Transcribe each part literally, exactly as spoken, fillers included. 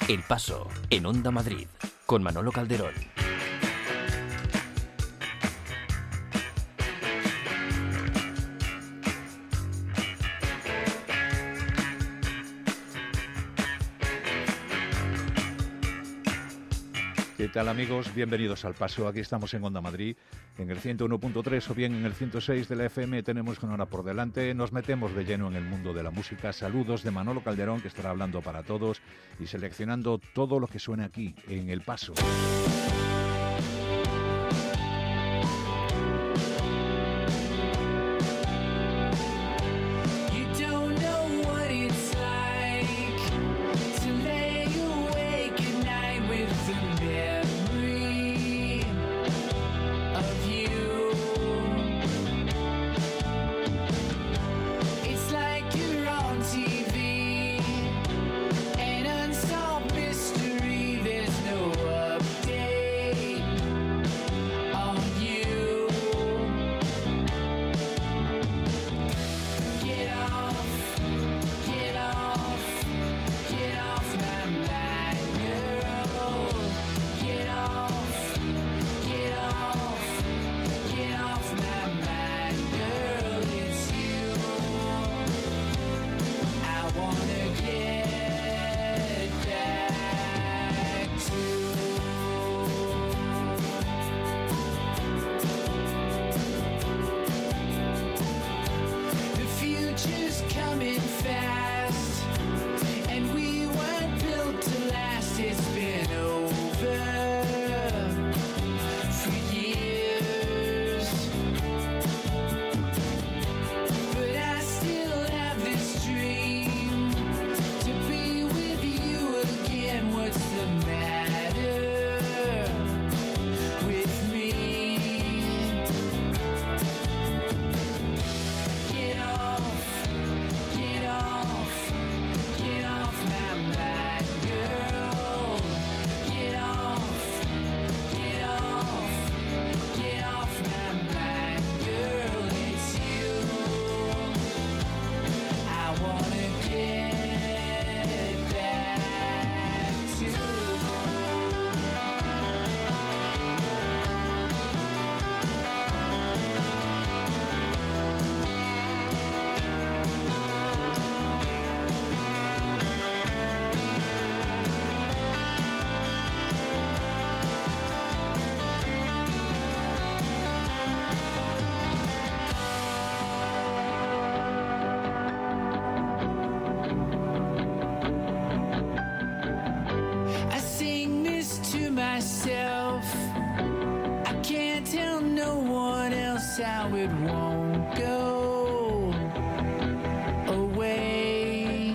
El Paso, en Onda Madrid, con Manolo Calderón. ¿Qué tal, amigos? Bienvenidos al Paso. Aquí estamos en Onda Madrid, en el ciento uno punto tres o bien en el ciento seis de la F M. Tenemos una hora por delante. Nos metemos de lleno en el mundo de la música. Saludos de Manolo Calderón, que estará hablando para todos y seleccionando todo lo que suena aquí, en El Paso. How it won't go away.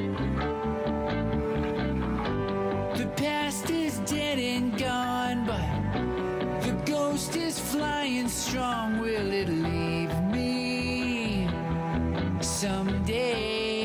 The past is dead and gone, but the ghost is flying strong. Will it leave me someday?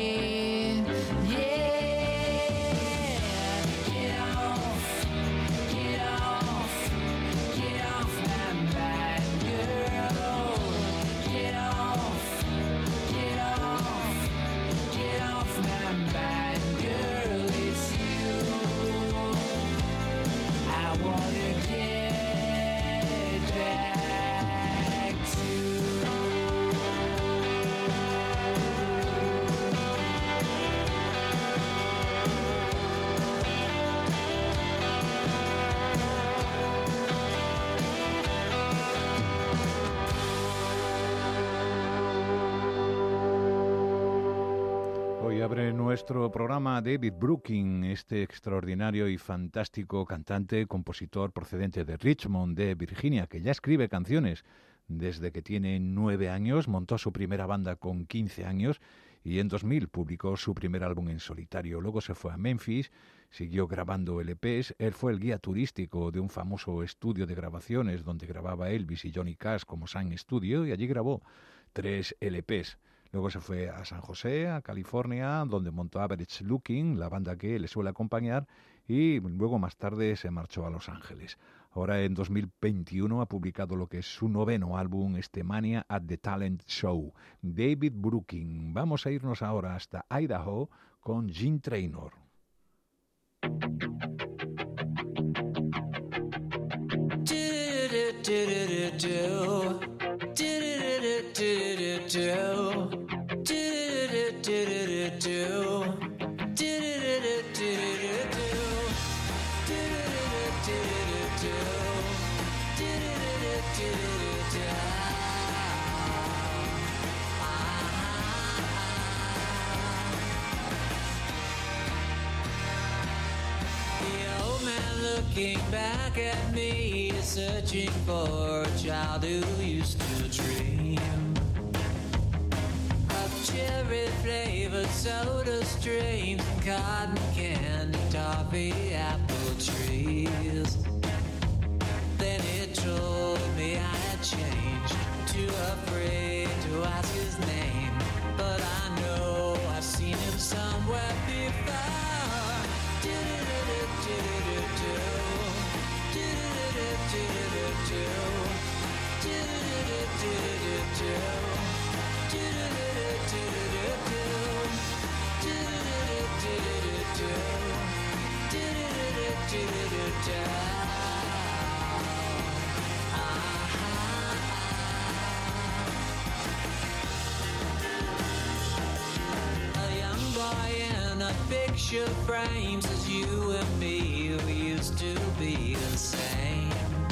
Abre nuestro programa David Brooking, este extraordinario y fantástico cantante, compositor procedente de Richmond, de Virginia, que ya escribe canciones desde que tiene nueve años, montó su primera banda con quince años y en dos mil publicó su primer álbum en solitario. Luego se fue a Memphis, siguió grabando L Pes. Él fue el guía turístico de un famoso estudio de grabaciones donde grababa Elvis y Johnny Cash como Sun Studio, y allí grabó tres L Pes. Luego se fue a San José, a California, donde montó Average Looking, la banda que le suele acompañar, y luego más tarde se marchó a Los Ángeles. Ahora en dos mil veintiuno ha publicado lo que es su noveno álbum, este Mania at the Talent Show. David Brooking. Vamos a irnos ahora hasta Idaho con Gene Trainor. Looking back at me, searching for a child who used to dream of cherry flavored soda streams and cotton candy toffee apple trees. Then he told me I had changed, too afraid to ask his name, but I know I've seen him somewhere before. A young boy in a picture frame says you and me, we used to be the same.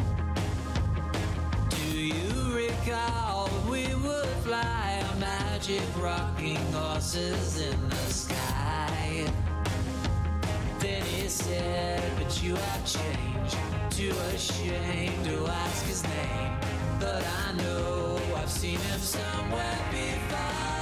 Do you recall we would fly on magic rocking horses in the sky? Then he said, but you have changed, too ashamed to ask his name, but I know I've seen him somewhere before.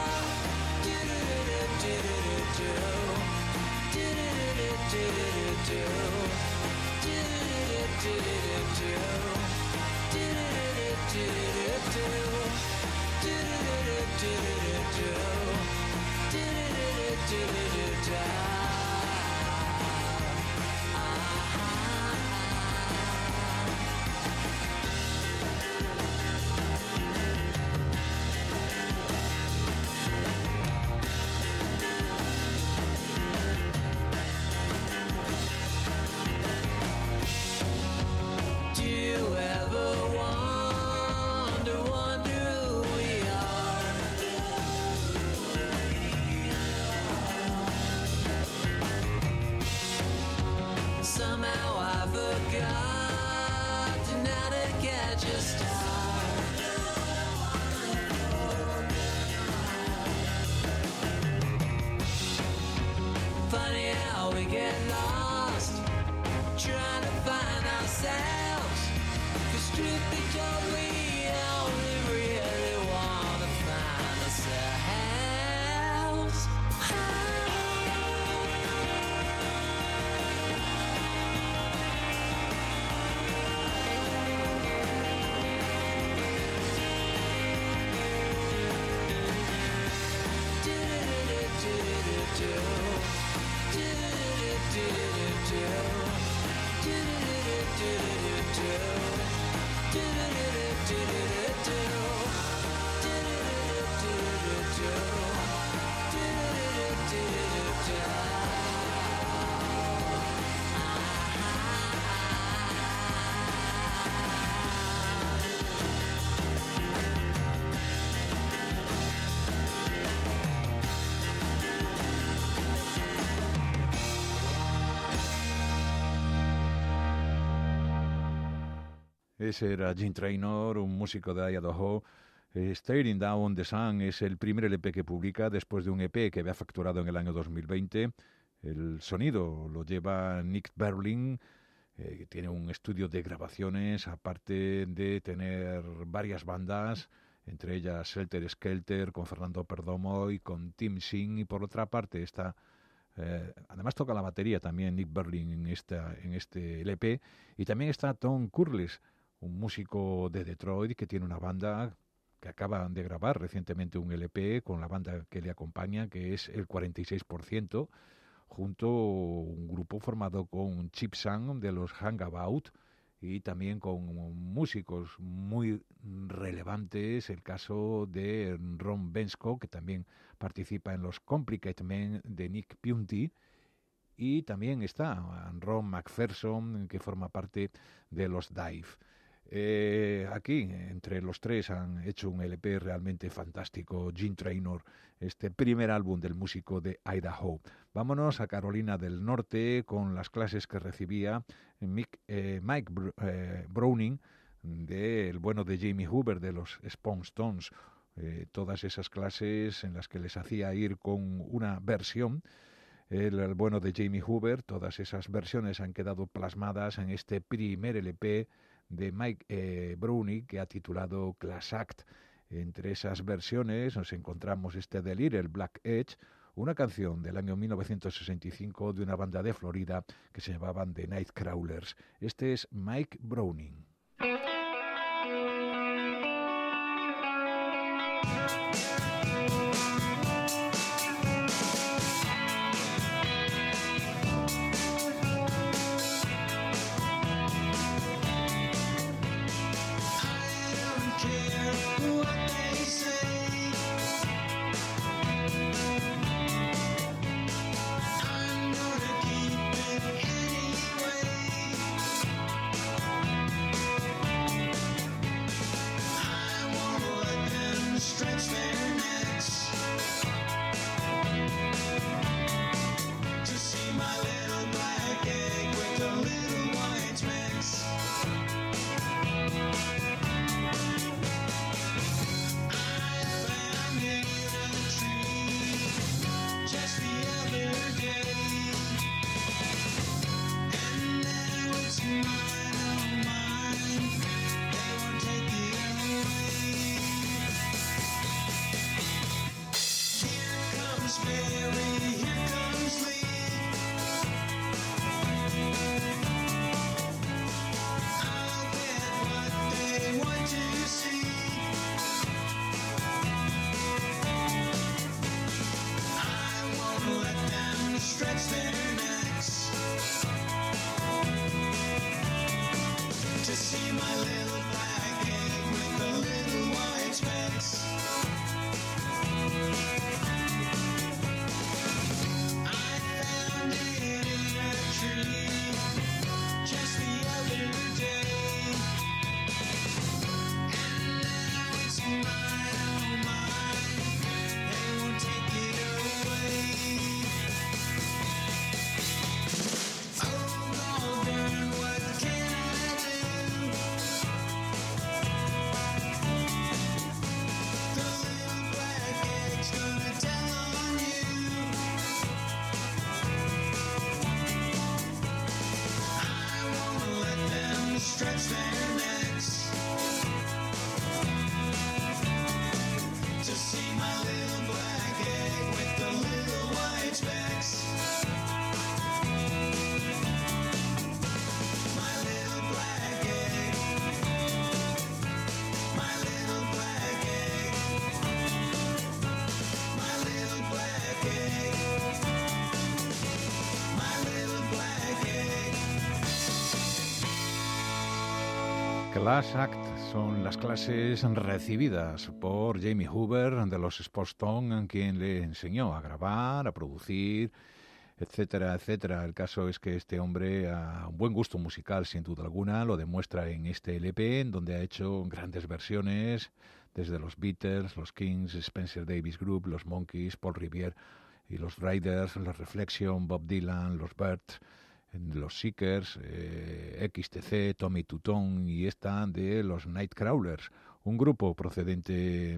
Ese era Jim Trainor, un músico de Idaho. Eh, Staring Down the Sun es el primer L P que publica después de un E P que había facturado en el año dos mil veinte. El sonido lo lleva Nick Berlin, eh, que tiene un estudio de grabaciones, aparte de tener varias bandas, entre ellas Helter Skelter, con Fernando Perdomo y con Tim Singh, y por otra parte está... Eh, además toca la batería también Nick Berlin en, esta, en este L P, y también está Tom Curlis, un músico de Detroit que tiene una banda que acaban de grabar recientemente un L P con la banda que le acompaña, que es el cuarenta y seis por ciento, junto a un grupo formado con Chip Sang de los Hangabout y también con músicos muy relevantes, el caso de Ron Bensko, que también participa en los Complicated Men de Nick Piunti, y también está Ron McPherson, que forma parte de los Dive. Eh, aquí, entre los tres, han hecho un L P realmente fantástico, Gene Trainor, este primer álbum del músico de Idaho. Vámonos a Carolina del Norte con las clases que recibía Mick, eh, Mike Br eh, Browning, del bueno de Jamie Hoover, de los Stone Stones. Eh, todas esas clases en las que les hacía ir con una versión. El, el bueno de Jamie Hoover, todas esas versiones han quedado plasmadas en este primer L P de Mike eh, Browning, que ha titulado Class Act. Entre esas versiones nos encontramos este The Little Black Edge, una canción del año mil novecientos sesenta y cinco de una banda de Florida que se llamaban The Nightcrawlers. Este es Mike Browning. Class Act son las clases recibidas por Jamie Hoover de los Stone, quien le enseñó a grabar, a producir, etcétera, etcétera. El caso es que este hombre, a un buen gusto musical, sin duda alguna, lo demuestra en este L P, en donde ha hecho grandes versiones, desde los Beatles, los Kings, Spencer Davis Group, los Monkees, Paul Revere y los Riders, los Reflection, Bob Dylan, los Byrds, los Seekers, eh, X T C, Tommy Tutone y esta de los Nightcrawlers, un grupo procedente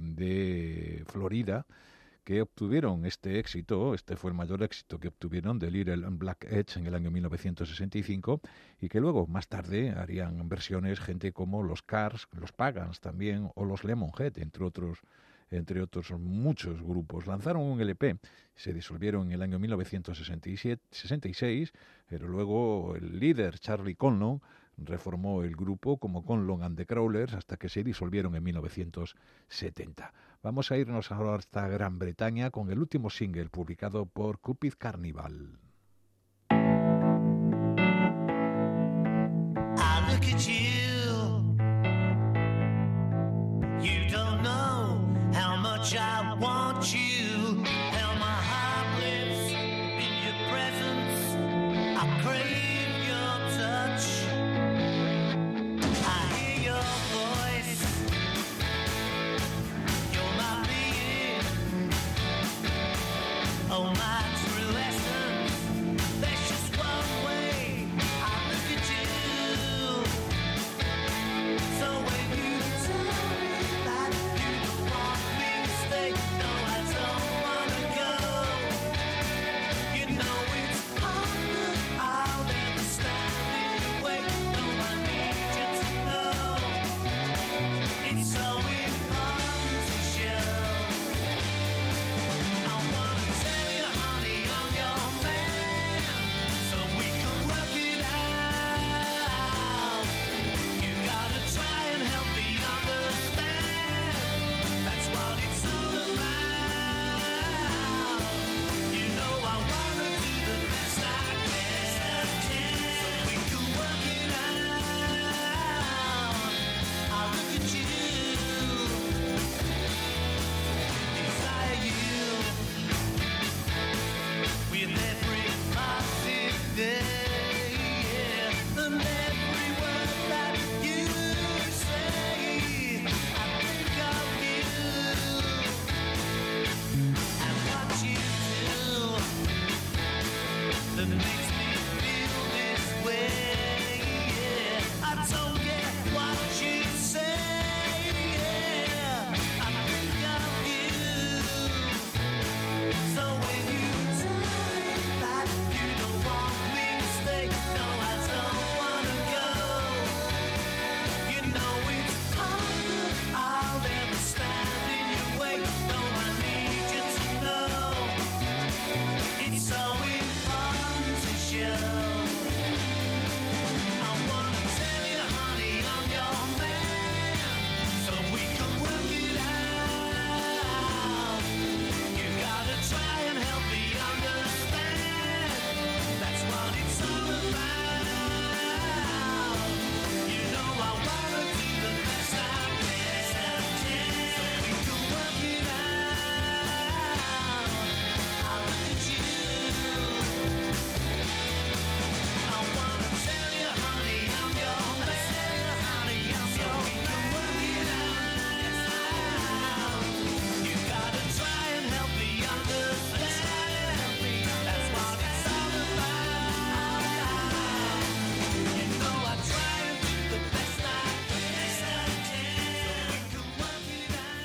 de Florida que obtuvieron este éxito. Este fue el mayor éxito que obtuvieron, de Little Black Edge, en el año mil novecientos sesenta y cinco, y que luego, más tarde, harían versiones gente como los Cars, los Pagans también, o los Lemonhead, entre otros entre otros muchos grupos. Lanzaron un L P, se disolvieron en el año mil novecientos sesenta y seis, pero luego el líder, Charlie Conlon, reformó el grupo como Conlon and the Crawlers hasta que se disolvieron en mil novecientos setenta. Vamos a irnos ahora hasta Gran Bretaña con el último single publicado por Cupid Carnival. I look at you, you don't know how much I want you, how my heart lives in your presence, I crave your touch, I hear your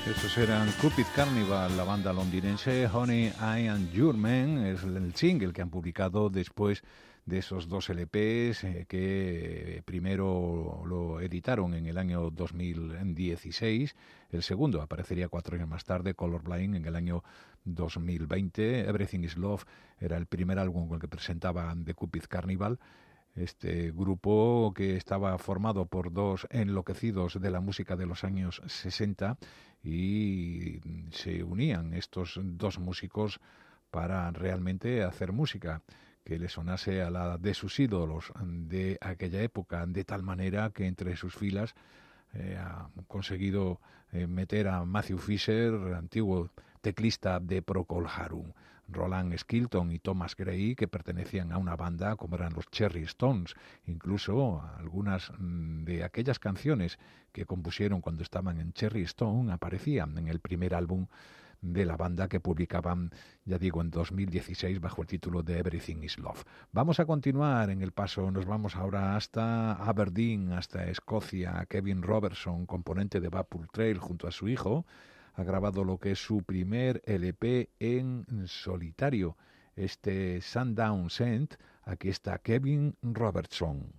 Esos eran Cupid Carnival, la banda londinense. Honey, I Am Your Man es el single que han publicado después de esos dos L Pes eh, que primero lo editaron en el año dos mil dieciséis. El segundo aparecería cuatro años más tarde, Colorblind, en el año dos mil veinte. Everything is Love era el primer álbum con el que presentaban The Cupid Carnival. Este grupo que estaba formado por dos enloquecidos de la música de los años sesenta y se unían estos dos músicos para realmente hacer música que le sonase a la de sus ídolos de aquella época, de tal manera que entre sus filas eh, ha conseguido eh, meter a Matthew Fisher, antiguo teclista de Procol Harum, Roland Skilton y Thomas Gray, que pertenecían a una banda como eran los Cherry Stones. Incluso algunas de aquellas canciones que compusieron cuando estaban en Cherry Stone aparecían en el primer álbum de la banda que publicaban, ya digo, en dos mil dieciséis bajo el título de Everything is Love. Vamos a continuar en el paso, nos vamos ahora hasta Aberdeen, hasta Escocia. Kevin Robertson, componente de Vapor Trail, junto a su hijo, ha grabado lo que es su primer L P en solitario, este Sundown Scent. Aquí está Kevin Robertson.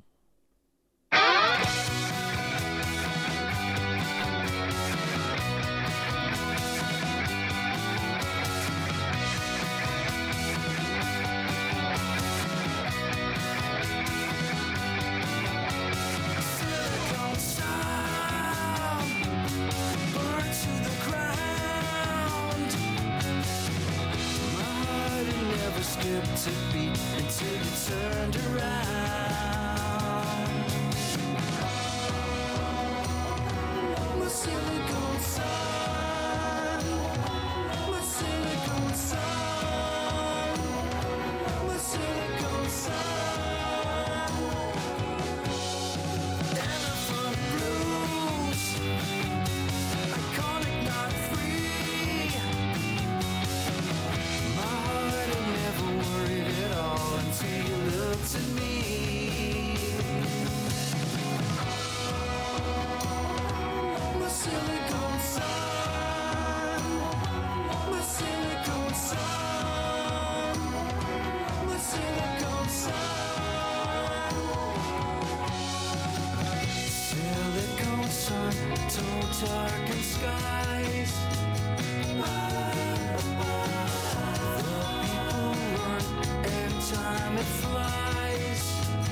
To beat until you turned around. My silicone sun, my silicone sun, my silicone sun. Elephant blues, iconic, not free. My heart had never worried at all until you looked at me. My silicone sun, my silicone sun, my silicone sun. Silicone sun, tall darkened skies. Time it flies.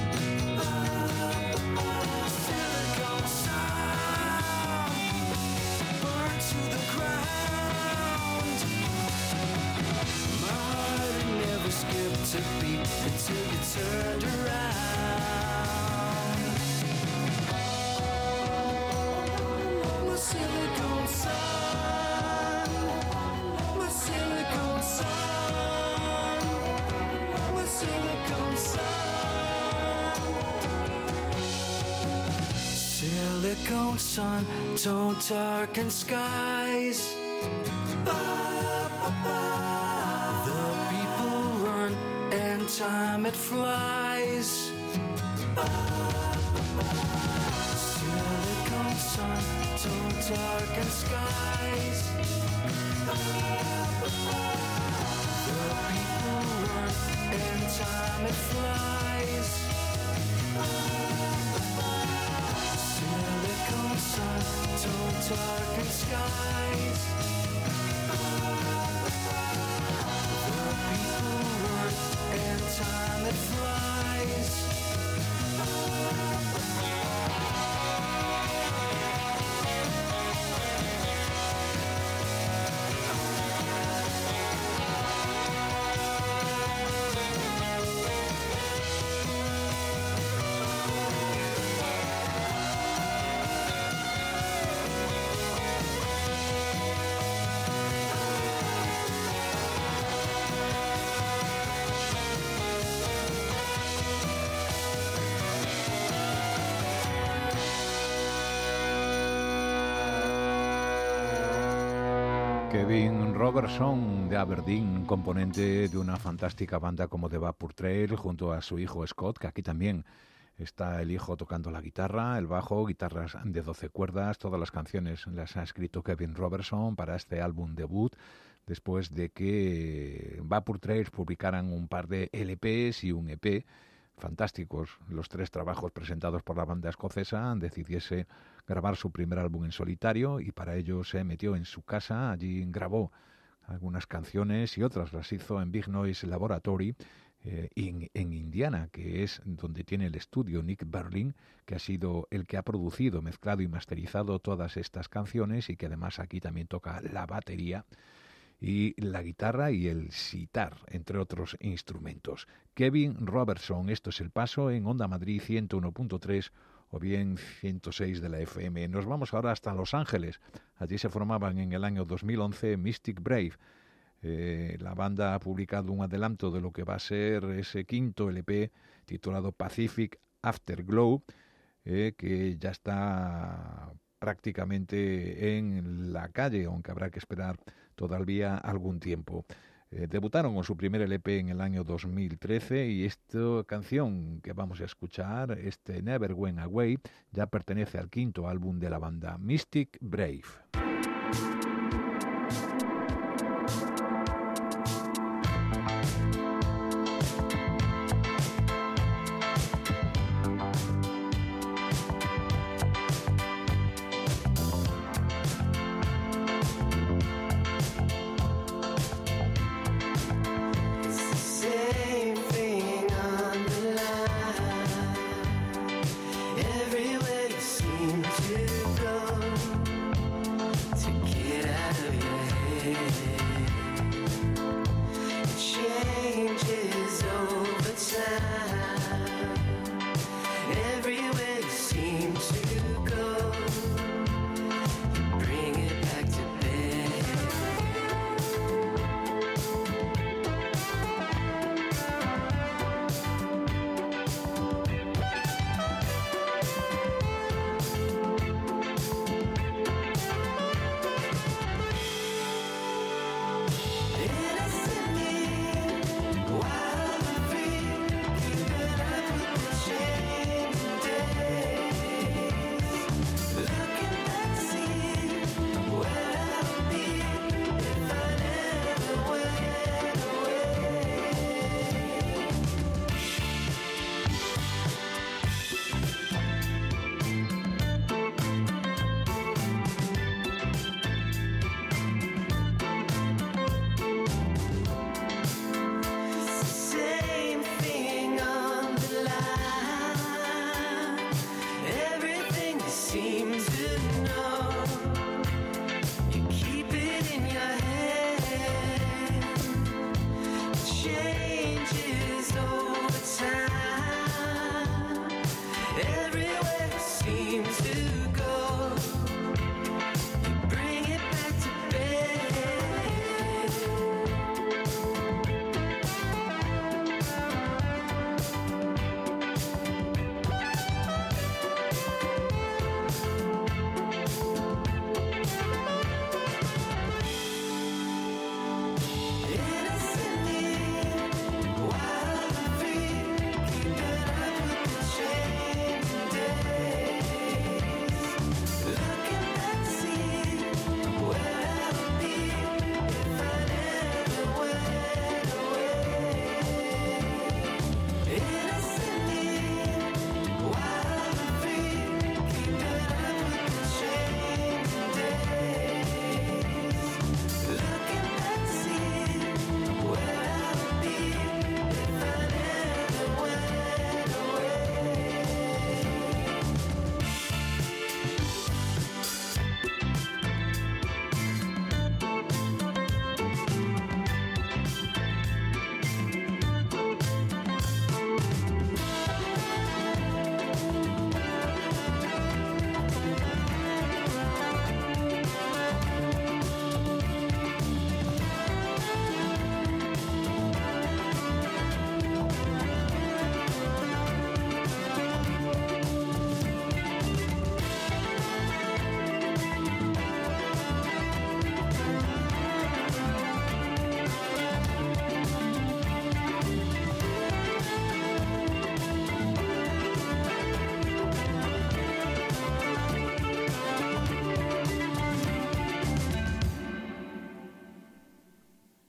Silicone sound, burn to the ground. My heart had never skipped a beat until you turned around. My silicone sun, my silicone sun. Silicone sun, tall darkened skies. The people run and time it flies. Silicone sun, tall darkened skies. The people run and time it flies. Silicone sun, tall darkened skies. The people run and time it flies. Kevin Robertson de Aberdeen, componente de una fantástica banda como The Vapor Trail, junto a su hijo Scott, que aquí también Está el hijo tocando la guitarra, el bajo, guitarras de doce cuerdas. Todas las canciones las ha escrito Kevin Robertson para este álbum debut, después de que Vapor Trails publicaran un par de L Pes y un E P fantásticos. Los tres trabajos presentados por la banda escocesa decidiese grabar su primer álbum en solitario, y para ello se metió en su casa. Allí grabó algunas canciones y otras las hizo en Big Noise Laboratory eh, en, en Indiana, que es donde tiene el estudio Nick Berlin, que ha sido el que ha producido, mezclado y masterizado todas estas canciones, y que además aquí también toca la batería y la guitarra y el sitar, entre otros instrumentos. Kevin Robertson, esto es El Paso en Onda Madrid ciento uno punto tres o bien ciento seis de la F M. Nos vamos ahora hasta Los Ángeles. Allí se formaban en el año dos mil once Mystic Brave. Eh, la banda ha publicado un adelanto de lo que va a ser ese quinto L P titulado Pacific Afterglow, eh, que ya está prácticamente en la calle, aunque habrá que esperar todavía algún tiempo. Eh, debutaron con su primer L P en el año dos mil trece, y esta canción que vamos a escuchar, este Never Went Away, ya pertenece al quinto álbum de la banda, Mystic Brave. To get out of your head.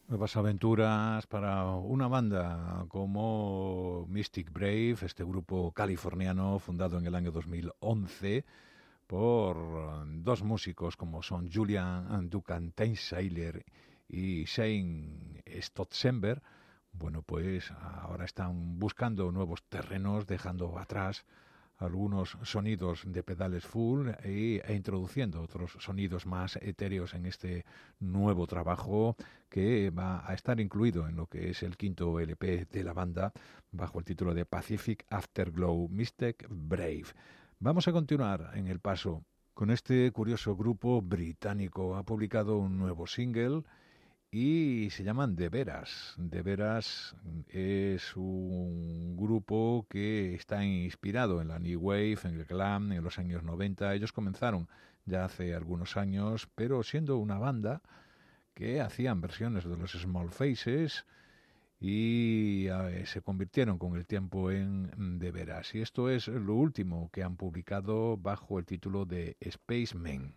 Nuevas aventuras para una banda como Mystic Brave, este grupo californiano fundado en el año dos mil once por dos músicos como son Julian Duncan Taylor y Shane Stotzenberg. Bueno, pues ahora están buscando nuevos terrenos, dejando atrás algunos sonidos de pedales full e, e introduciendo otros sonidos más etéreos en este nuevo trabajo que va a estar incluido en lo que es el quinto L P de la banda bajo el título de Pacific Afterglow Mystic Brave. Vamos a continuar en el paso con este curioso grupo británico. Ha publicado un nuevo single y se llaman De Veras. De Veras es un grupo que está inspirado en la New Wave, en el glam, en los años noventa. Ellos comenzaron ya hace algunos años, pero siendo una banda que hacían versiones de los Small Faces y eh, se convirtieron con el tiempo en De Veras. Y esto es lo último que han publicado bajo el título de Spacemen.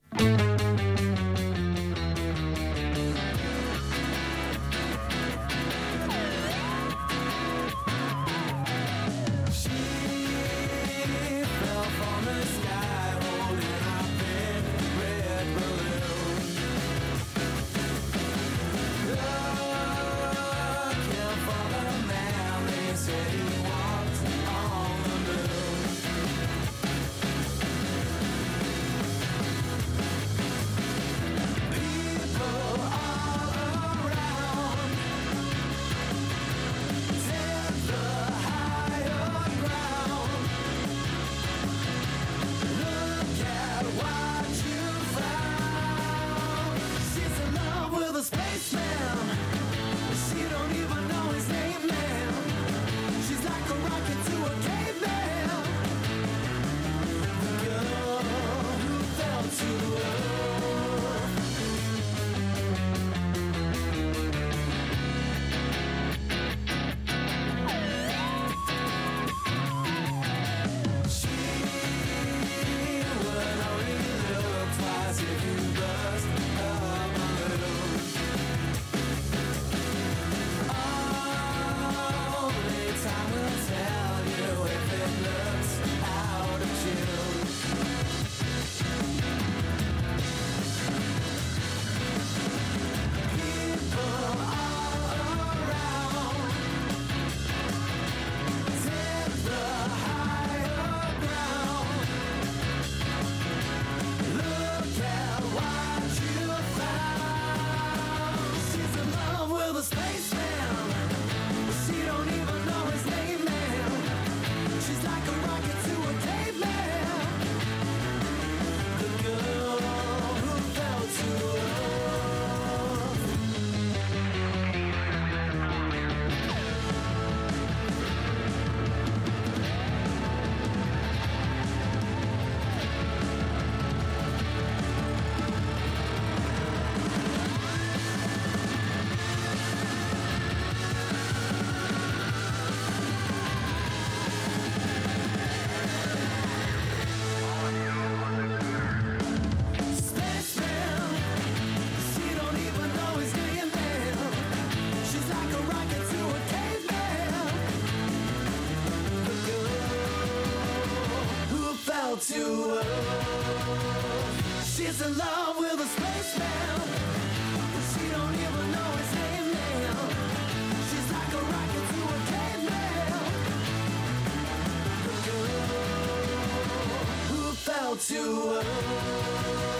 To earth. She's in love with a spaceman, but she don't even know his name now. She's like a rocket to a caveman, the girl who fell to earth.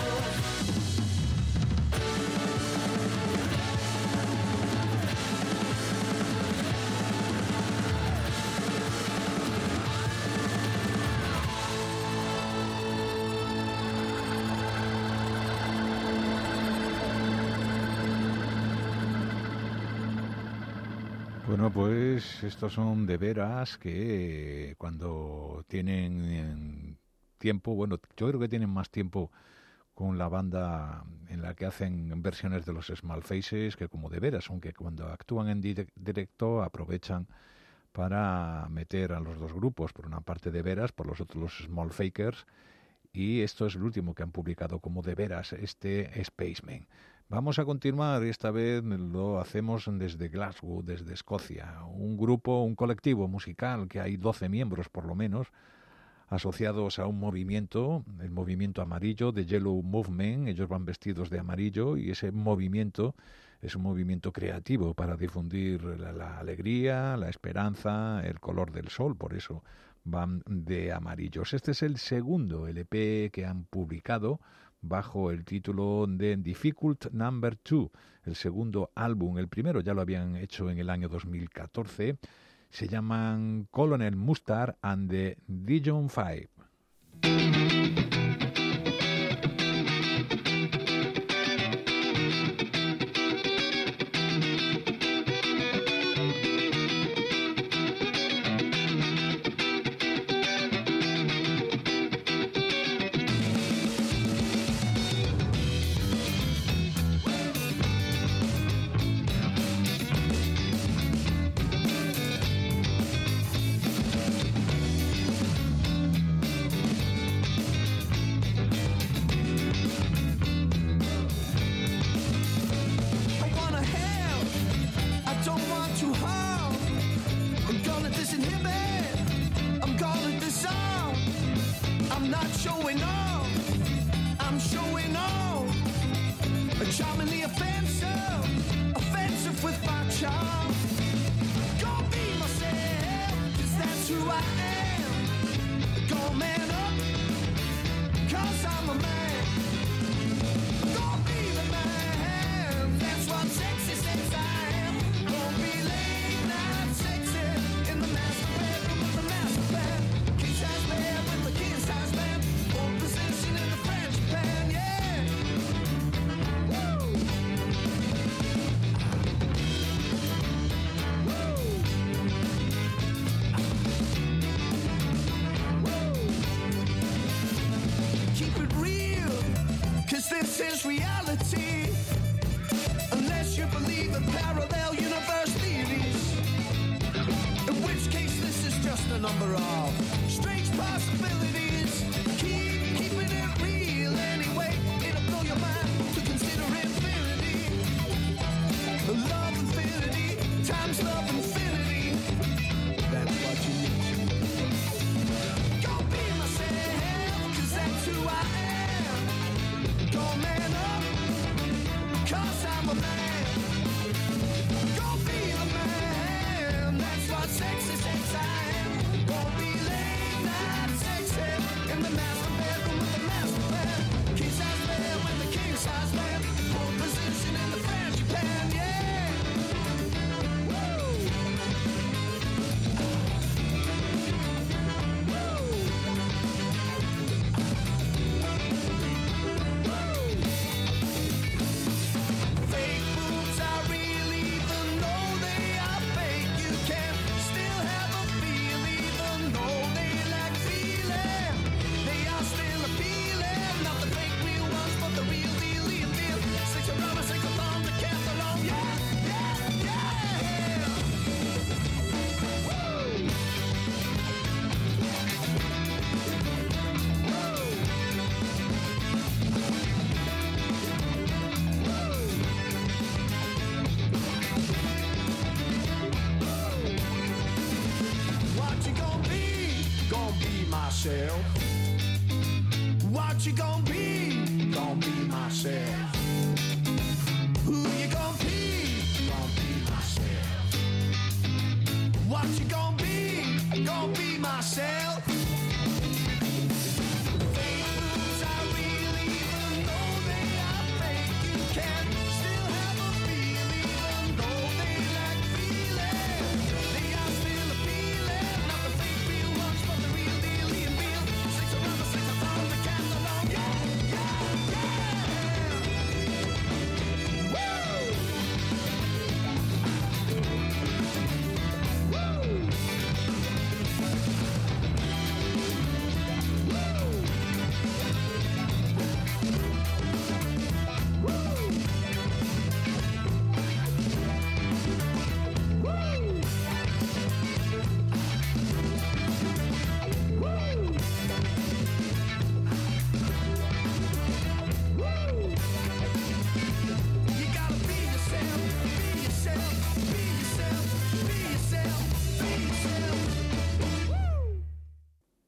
Bueno, pues estos son De Veras que cuando tienen tiempo, bueno, yo creo que tienen más tiempo con la banda en la que hacen versiones de los Small Faces que como De Veras, aunque cuando actúan en directo aprovechan para meter a los dos grupos, por una parte De Veras, por los otros los Small Fakers, y esto es el último que han publicado como De Veras, este Spaceman. Vamos a continuar, y esta vez lo hacemos desde Glasgow, desde Escocia. Un grupo, un colectivo musical que hay doce miembros por lo menos, asociados a un movimiento, el movimiento amarillo, The Yellow Movement. Ellos van vestidos de amarillo y ese movimiento es un movimiento creativo para difundir la, la alegría, la esperanza, el color del sol, por eso van de amarillos. Este es el segundo L P que han publicado bajo el título de Difficult Number two, el segundo álbum. El primero ya lo habían hecho en el año dos mil catorce. Se llaman Colonel Mustard and the Dijon Five. What you gonna be? Gonna be myself. Who you gonna be? Gonna be myself. What you gonna be? Gonna be myself. Fake moves I really even though they are fake. You can still have a feel even though they lack feeling. They are still a feeling, not the fake real ones, but the real deal, Ian Beale. Six around the six around the candle long, yeah, yeah, yeah. Woo!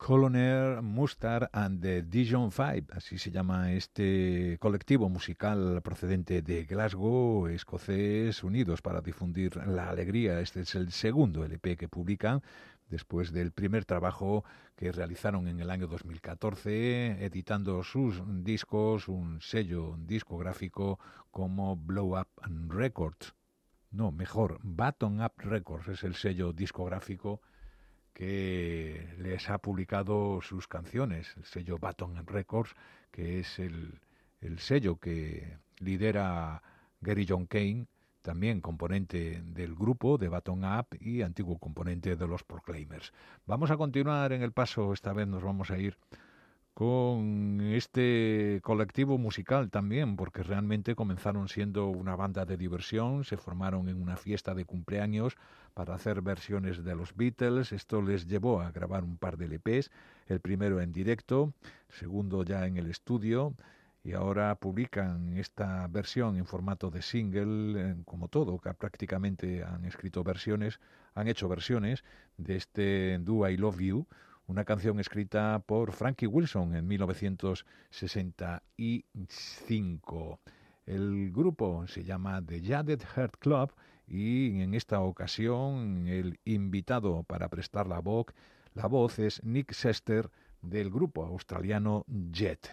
Colonel Mustard and the Dijon Five, así se llama este colectivo musical procedente de Glasgow, escocés, unidos para difundir la alegría. Este es el segundo L P que publican después del primer trabajo que realizaron en el año dos mil catorce, editando sus discos, un sello discográfico como Blow Up Records. No, mejor, Button Up Records es el sello discográfico que les ha publicado sus canciones, el sello Button Up Records, que es el, el sello que lidera Gary John Kane, también componente del grupo de Button Up y antiguo componente de los Proclaimers. Vamos a continuar en el paso, esta vez nos vamos a ir con este colectivo musical también, porque realmente comenzaron siendo una banda de diversión, se formaron en una fiesta de cumpleaños para hacer versiones de los Beatles. Esto les llevó a grabar un par de L Pes, el primero en directo, el segundo ya en el estudio, y ahora publican esta versión en formato de single, como todo, que prácticamente han escrito versiones, han hecho versiones de este Do I Love You, una canción escrita por Frankie Wilson en mil novecientos sesenta y cinco. El grupo se llama The Jaded Heart Club y en esta ocasión el invitado para prestar la voz, la voz es Nick Sester del grupo australiano Jet.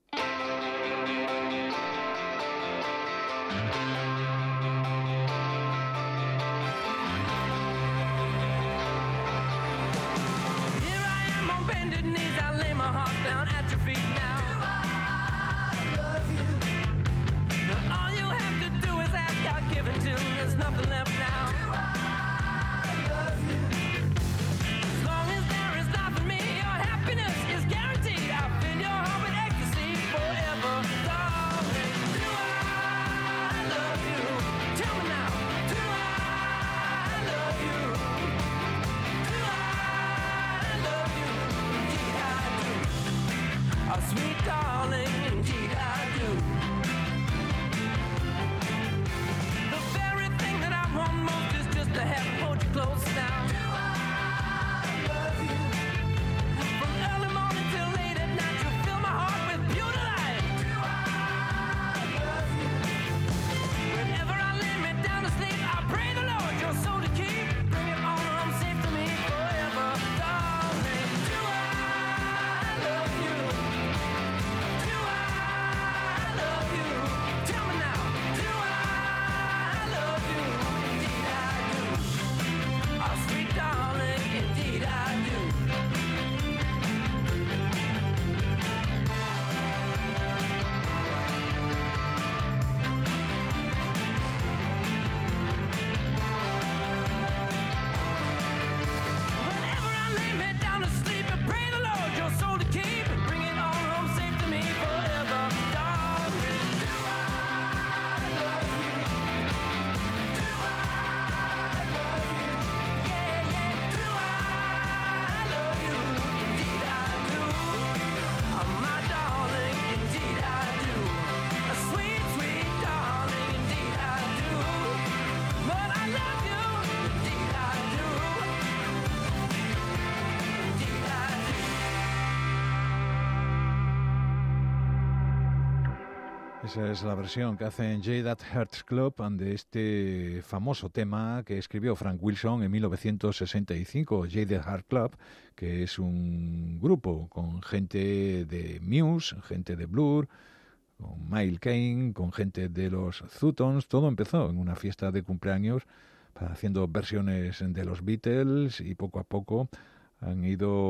Esa es la versión que hacen Jaded Heart Club de este famoso tema que escribió Frank Wilson en mil novecientos sesenta y cinco, Jaded Heart Club, que es un grupo con gente de Muse, gente de Blur, con Miles Kane, con gente de los Zutons. Todo empezó en una fiesta de cumpleaños haciendo versiones de los Beatles y poco a poco han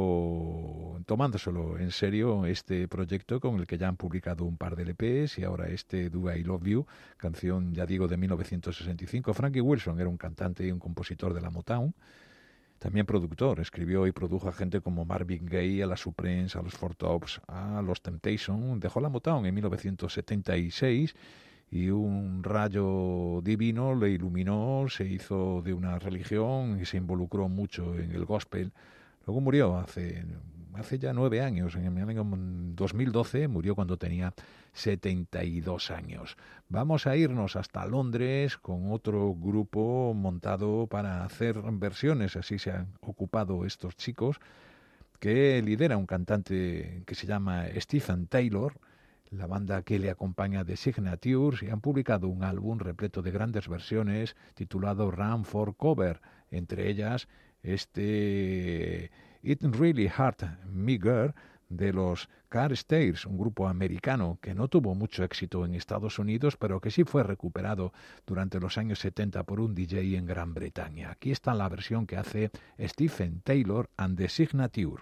ido tomándoselo en serio este proyecto con el que ya han publicado un par de L Pes y ahora este Do I Love You, canción, ya digo, de mil novecientos sesenta y cinco. Frankie Wilson era un cantante y un compositor de la Motown, también productor, escribió y produjo a gente como Marvin Gaye, a las Supremes, a los Four Tops, a los Temptation. Dejó la Motown en mil novecientos setenta y seis y un rayo divino le iluminó, se hizo de una religión y se involucró mucho en el gospel. Luego murió hace, hace ya nueve años, en el año dos mil doce, murió cuando tenía setenta y dos años. Vamos a irnos hasta Londres con otro grupo montado para hacer versiones, así se han ocupado estos chicos, que lidera un cantante que se llama Stephen Taylor. La banda que le acompaña de Signatures y han publicado un álbum repleto de grandes versiones titulado Run for Cover, entre ellas este It Really Hurt Me Girl de los Carstairs, un grupo americano que no tuvo mucho éxito en Estados Unidos, pero que sí fue recuperado durante los años setenta por un D J en Gran Bretaña. Aquí está la versión que hace Stephen Taylor and the Signature.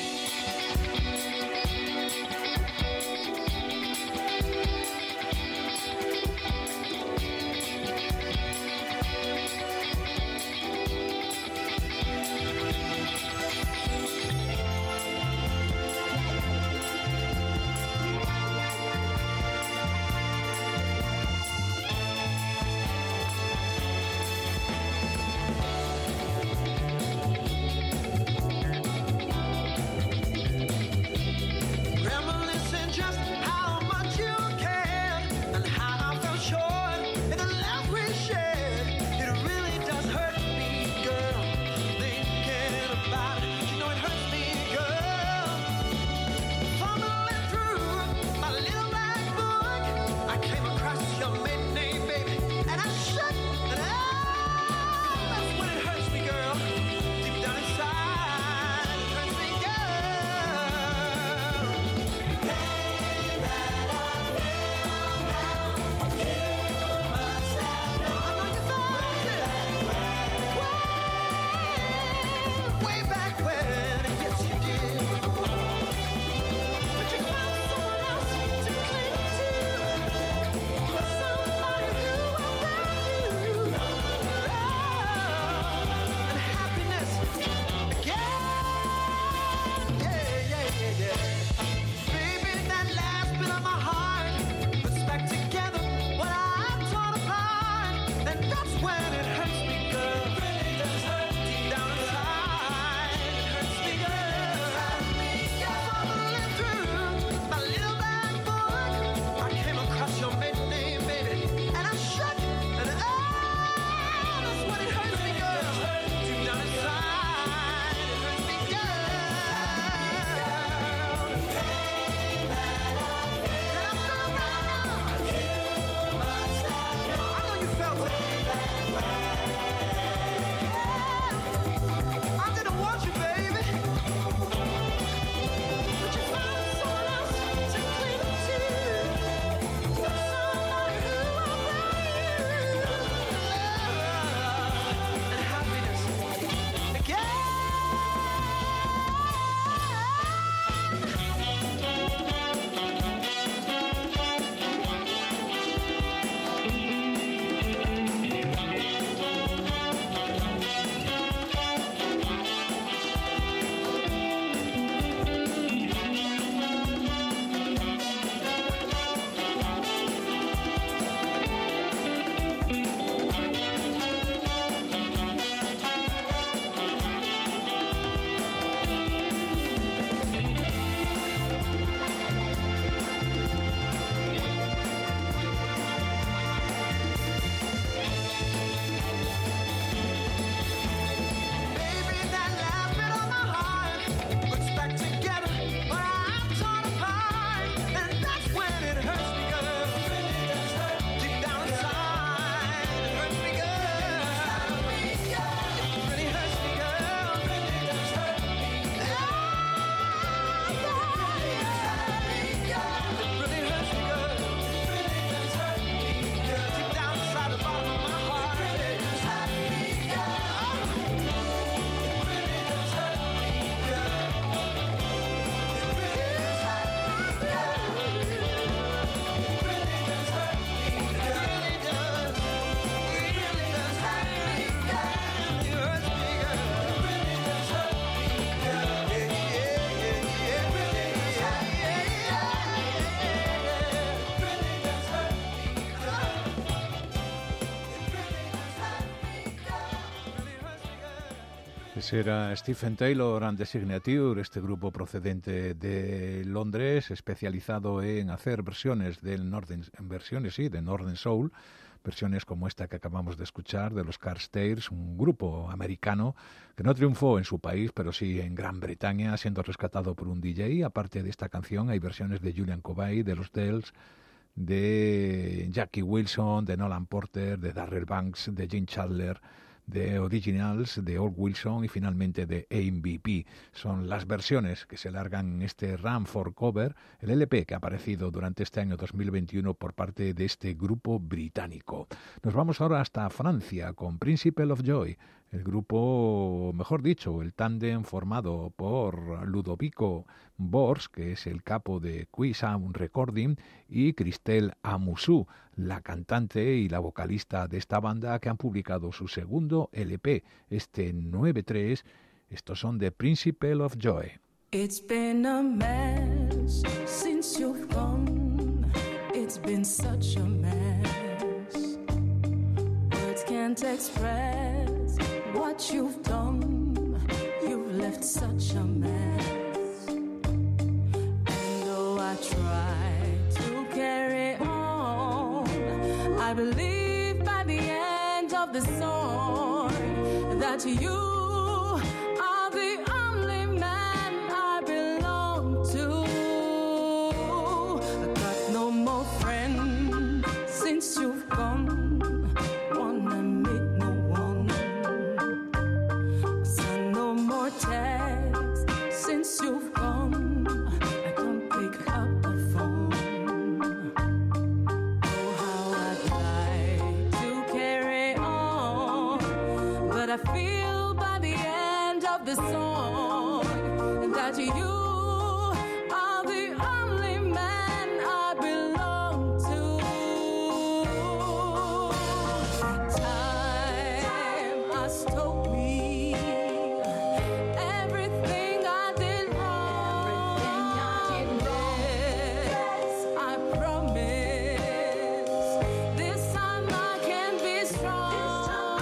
Ese era Stephen Taylor and the Signature, este grupo procedente de Londres, especializado en hacer versiones del Northern, versiones sí, de Northern Soul, versiones como esta que acabamos de escuchar de los Carstairs, un grupo americano que no triunfó en su país, pero sí en Gran Bretaña, siendo rescatado por un D J. Aparte de esta canción, hay versiones de Julian Covey, de los Dells, de Jackie Wilson, de Nolan Porter, de Darrell Banks, de Gene Chandler, de Originals, de Old Wilson y finalmente de A M V P. Son las versiones que se largan en este Run for Cover, el L P que ha aparecido durante este año dos mil veintiuno por parte de este grupo británico. Nos vamos ahora hasta Francia con Principle of Joy, el grupo, mejor dicho, el tándem formado por Ludovico Bors, que es el capo de Quisound Recording, y Christelle Amouzou, la cantante y la vocalista de esta banda, que han publicado su segundo L P, este nueve tres. Estos son de Principle of Joy. It's been a mess since you've gone. It's been such a mess. Words can't express what you've done. You've left such a mess. And though I try to carry on, I believe by the end of the song that you are the only man I belong to. I got no more friends since you've gone. Wanna meet no one. Send no more texts since you've gone. I don't pick up the phone. Oh, how I'd like to carry on, but I feel by the end of the song that you are the only man I belong to. Time has told me everything I did wrong. Yes, I promise this time I can be strong.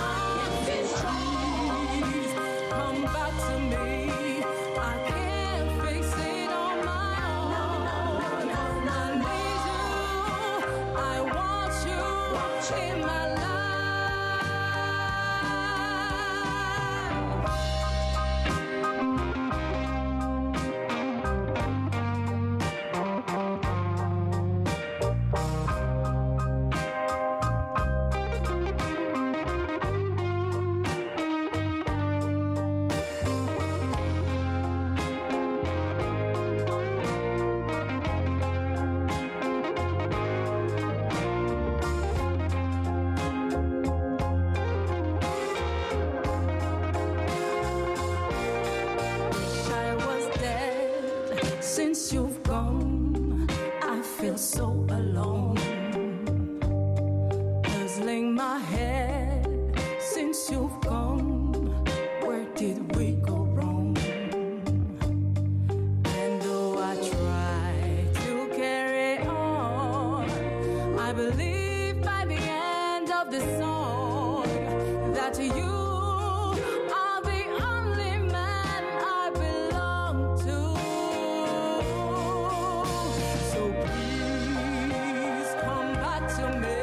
Please come back to me. I can't fix it on my own. I need you. I want you in my life. Wish I was dead since you've gone. I feel so alone. Puzzling my head since you've gone. Where did we go wrong? And though I try to carry on, I believe by the end of the song that you are the only man I belong to. So please come back to me.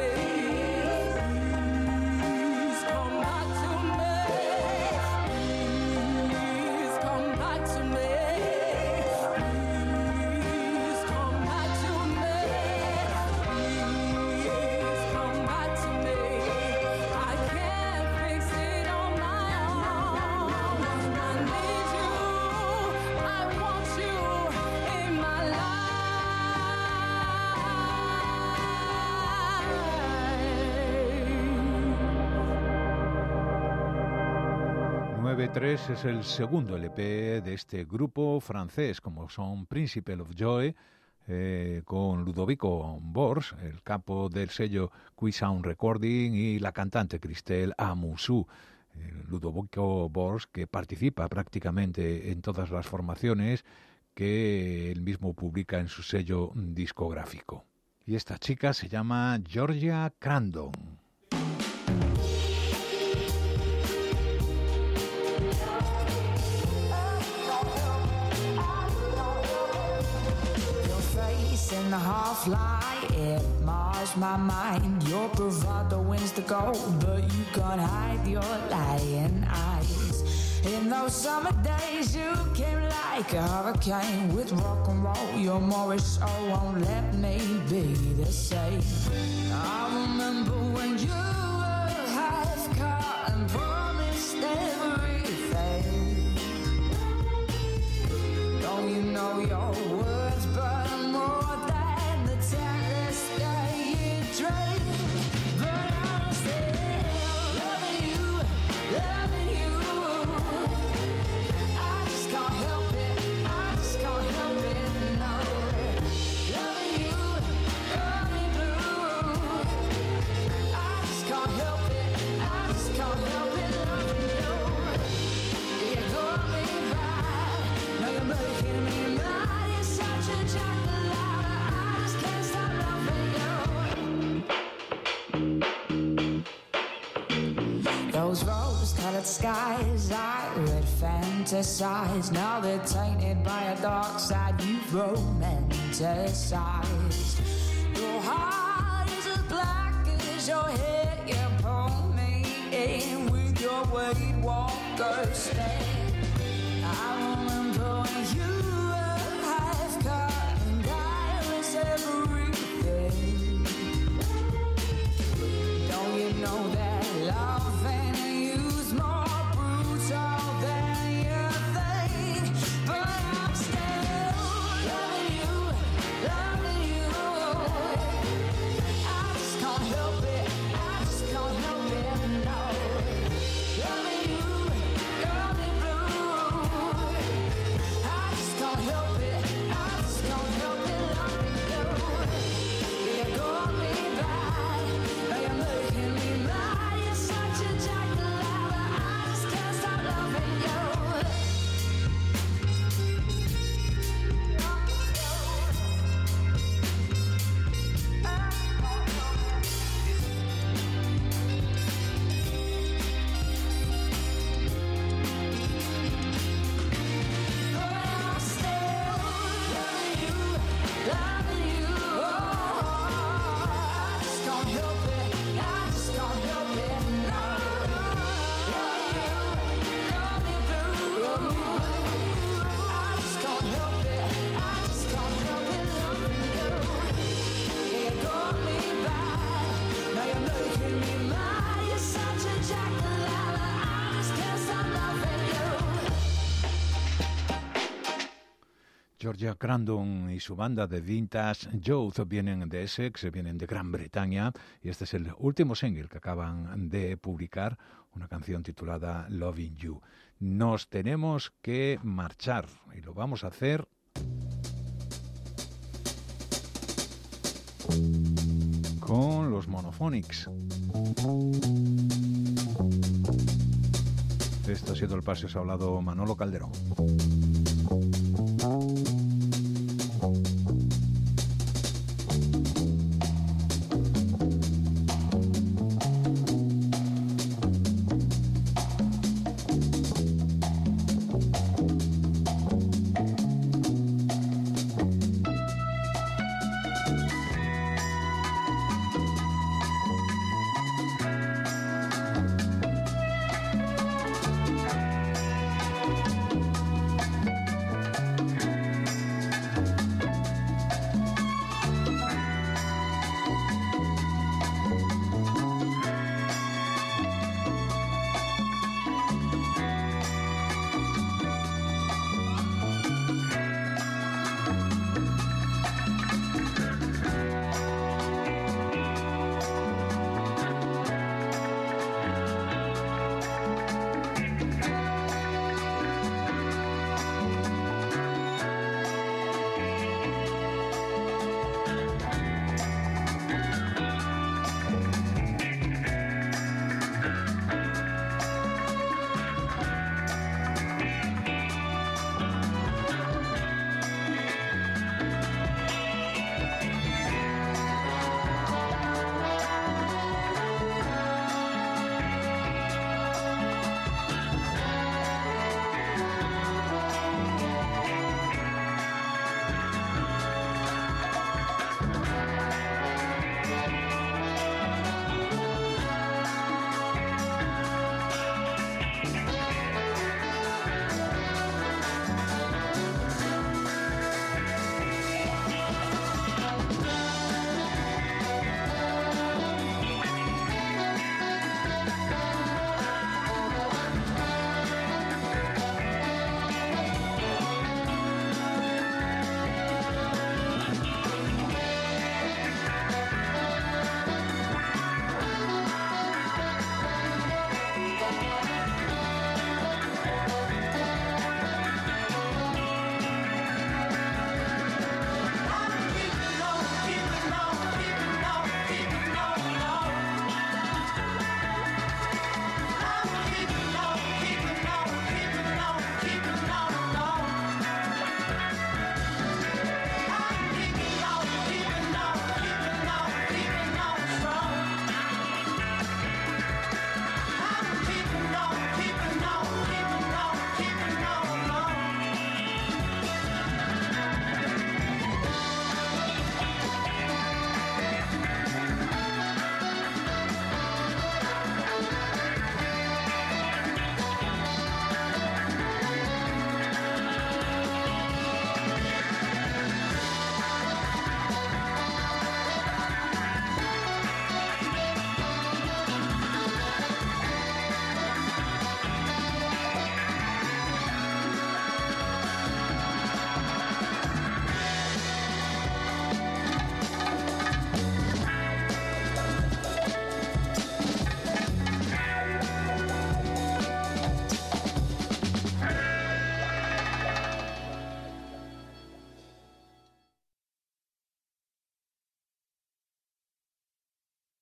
Please come back to me. Please come back to me. Please come back to me. Please come back to me. I can't fix it on my own. I need you. I want you in my life. nueve tres es el segundo L P de este grupo francés, como son Principle of Joy, eh, con Ludovico Bors, el capo del sello Quisound Recording, y la cantante Christelle Amouzou. Eh, Ludovico Bors, que participa prácticamente en todas las formaciones que él mismo publica en su sello discográfico. Y esta chica se llama Georgia Crandon. Your face in the half light, it mars my mind. Your bravado wins the gold, but you can't hide your lying eyes. In those summer days you came like a hurricane with rock and roll. Your Morris oh won't let me be the same. I remember when you were half cut and promised everything. Don't you know your words burn more than the terrorist that you dream? But I'm still loving you, loving you. I just can't help it, I just can't help it, no. Loving you, got me blue. I just can't help it, I just can't help it, loving you. You got me right, now you're making me mad. You're such a jackalope, I just can't stop loving you. Those rose-colored skies I would fantasize, now they're tainted by a dark side you've romanticized. Your heart is as black as your hair, you pull me in with your Wade Walker stare. I remember when you were half cut and I was everything. Don't you know that loving you's more brutal than you think? But I'm still loving you, loving you. I just can't help it, I just can't help it, no. Loving you, got me blue. I just can't help it, I just can't help it, loving you. You got me bad, now you're making me mad. You're such a jackalope, I just can't stop loving you. I'm still loving you, loving you. I just can't help it, I just can't help it, no. Loving you, got me blue. I just can't help it, I just can't help it, loving you. You got me bad, now you're making me mad. You're such a jackalope, I just can't stop loving you. Georgia Crandon y su banda de Vintage Youth vienen de Essex, vienen de Gran Bretaña, y este es el último single que acaban de publicar, una canción titulada Loving You. Nos tenemos que marchar y lo vamos a hacer con los Monophonics. Esto ha sido el Paseo, se ha hablado Manolo Calderón.